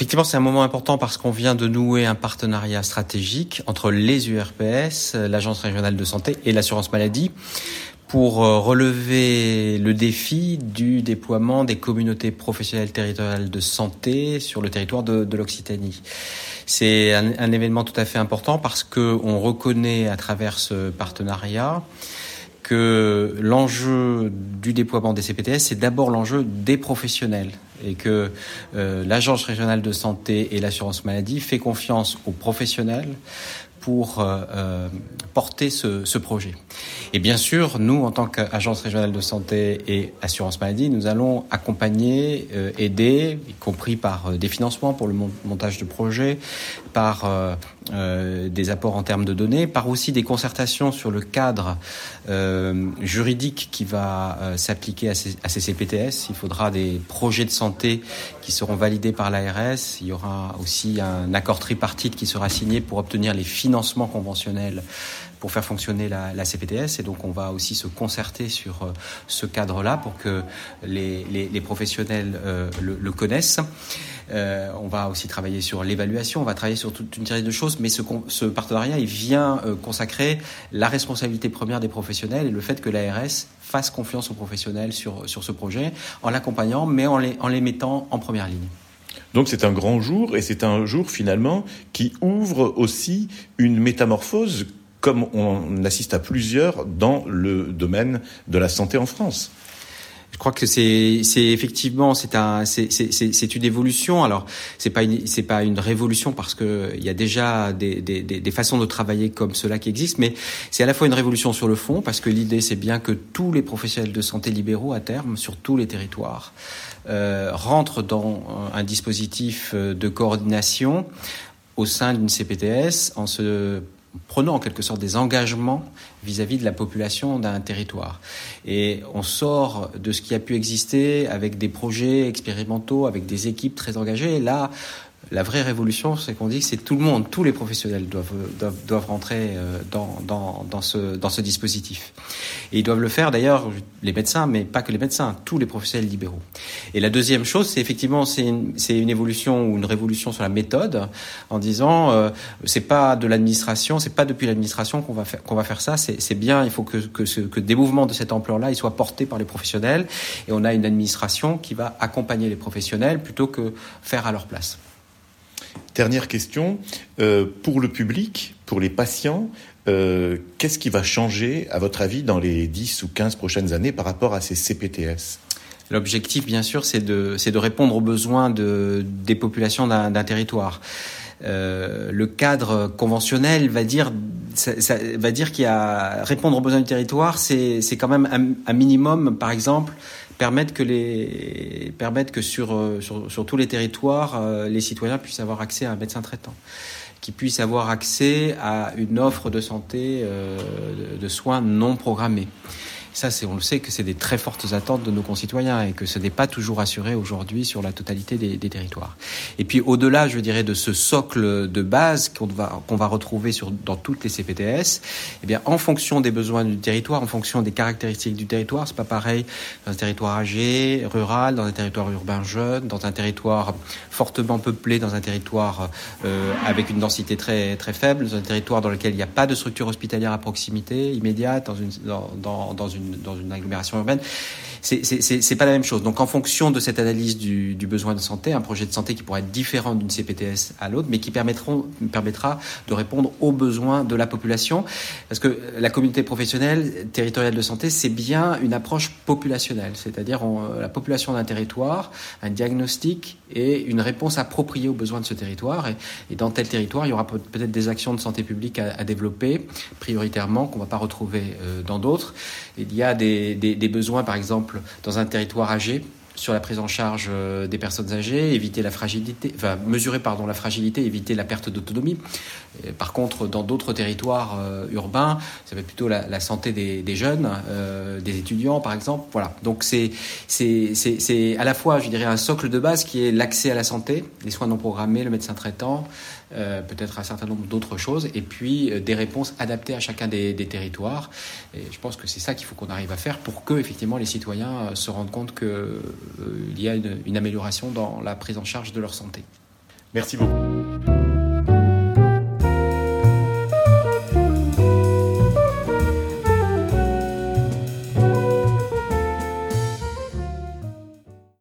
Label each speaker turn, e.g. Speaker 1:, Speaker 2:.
Speaker 1: Effectivement, c'est un moment important parce qu'on vient de nouer un partenariat stratégique entre les URPS, l'Agence régionale de santé et l'assurance maladie pour relever le défi du déploiement des communautés professionnelles territoriales de santé sur le territoire de l'Occitanie. C'est un événement tout à fait important parce qu'on reconnaît à travers ce partenariat que l'enjeu du déploiement des CPTS, c'est d'abord l'enjeu des professionnels et que l'Agence régionale de santé et l'assurance maladie fait confiance aux professionnels pour porter ce projet. Et bien sûr, nous, en tant qu'Agence régionale de santé et assurance maladie, nous allons accompagner, aider, y compris par des financements pour le montage de projets, par des apports en termes de données, par aussi des concertations sur le cadre juridique qui va s'appliquer à ces CPTS. Il faudra des projets de santé qui seront validés par l'ARS. Il y aura aussi un accord tripartite qui sera signé pour obtenir les financements conventionnels pour faire fonctionner la CPTS. Et donc, on va aussi se concerter sur ce cadre-là pour que les professionnels le connaissent. On va aussi travailler sur l'évaluation, on va travailler sur toute une série de choses, mais ce partenariat, il vient consacrer la responsabilité première des professionnels et le fait que l'ARS fasse confiance aux professionnels sur ce projet, en l'accompagnant, mais en les mettant en première ligne.
Speaker 2: Donc c'est un grand jour, et c'est un jour finalement qui ouvre aussi une métamorphose, comme on assiste à plusieurs dans le domaine de la santé en France.
Speaker 1: Je crois que c'est effectivement c'est une évolution. Alors c'est pas une révolution parce que il y a déjà des façons de travailler comme cela qui existent, mais c'est à la fois une révolution sur le fond parce que l'idée c'est bien que tous les professionnels de santé libéraux à terme sur tous les territoires rentrent dans un dispositif de coordination au sein d'une CPTS en se prenant en quelque sorte des engagements vis-à-vis de la population d'un territoire. Et on sort de ce qui a pu exister avec des projets expérimentaux, avec des équipes très engagées. Et là, la vraie révolution, c'est qu'on dit que c'est tout le monde, tous les professionnels doivent rentrer dans ce dispositif. Et ils doivent le faire d'ailleurs, les médecins, mais pas que les médecins, tous les professionnels libéraux. Et la deuxième chose, c'est effectivement, c'est une évolution ou une révolution sur la méthode, en disant, c'est pas de l'administration, c'est pas depuis l'administration qu'on va faire ça. C'est bien, il faut que des mouvements de cette ampleur-là, ils soient portés par les professionnels. Et on a une administration qui va accompagner les professionnels plutôt que faire à leur place.
Speaker 2: Dernière question, pour le public, pour les patients, qu'est-ce qui va changer, à votre avis, dans les 10 ou 15 prochaines années par rapport à ces CPTS ?
Speaker 1: L'objectif, bien sûr, c'est de répondre aux besoins des populations d'un territoire. Le cadre conventionnel va dire qu'il y a répondre aux besoins du territoire, c'est quand même un minimum, par exemple, permettre que sur tous les territoires, les citoyens puissent avoir accès à un médecin traitant, qu'ils puissent avoir accès à une offre de santé, de soins non programmés. Ça, on le sait que c'est des très fortes attentes de nos concitoyens et que ce n'est pas toujours assuré aujourd'hui sur la totalité des territoires. Et puis au-delà, je dirais, de ce socle de base qu'on va retrouver dans toutes les CPTS, eh bien, en fonction des besoins du territoire, en fonction des caractéristiques du territoire, c'est pas pareil dans un territoire âgé, rural, dans un territoire urbain jeune, dans un territoire fortement peuplé, dans un territoire avec une densité très très faible, dans un territoire dans lequel il n'y a pas de structure hospitalière à proximité immédiate, dans une agglomération urbaine, c'est pas la même chose. Donc en fonction de cette analyse du besoin de santé, un projet de santé qui pourra être différent d'une CPTS à l'autre, mais qui permettra de répondre aux besoins de la population, parce que la communauté professionnelle territoriale de santé, c'est bien une approche populationnelle, c'est-à-dire la population d'un territoire, un diagnostic et une réponse appropriée aux besoins de ce territoire. Et dans tel territoire, il y aura peut-être des actions de santé publique à développer prioritairement qu'on ne va pas retrouver dans d'autres. Il y a des besoins, par exemple, dans un territoire âgé, sur la prise en charge des personnes âgées, mesurer la fragilité, éviter la perte d'autonomie. Par contre, dans d'autres territoires urbains, ça va être plutôt la santé des jeunes, des étudiants, par exemple. Voilà. Donc c'est à la fois, je dirais, un socle de base qui est l'accès à la santé, les soins non programmés, le médecin traitant, peut-être un certain nombre d'autres choses, et puis des réponses adaptées à chacun des territoires. Et je pense que c'est ça qu'il faut qu'on arrive à faire pour que, effectivement, les citoyens se rendent compte qu'il y a une amélioration dans la prise en charge de leur santé.
Speaker 2: Merci beaucoup.